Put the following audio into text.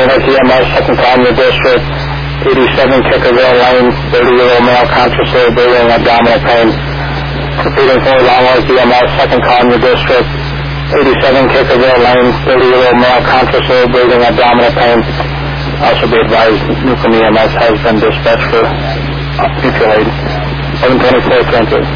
Lake EMS, second call in your district. 87 Kickerville Lane, 30-year-old male, consciously breathing, abdominal pain. Repeating for Long Lake EMS, second call in your district. 87 Kickerville Lane, 30-year-old male, consciously breathing, abdominal pain. Also be advised, Newcomb EMS has been dispatched for mutual aid. 1124, 20.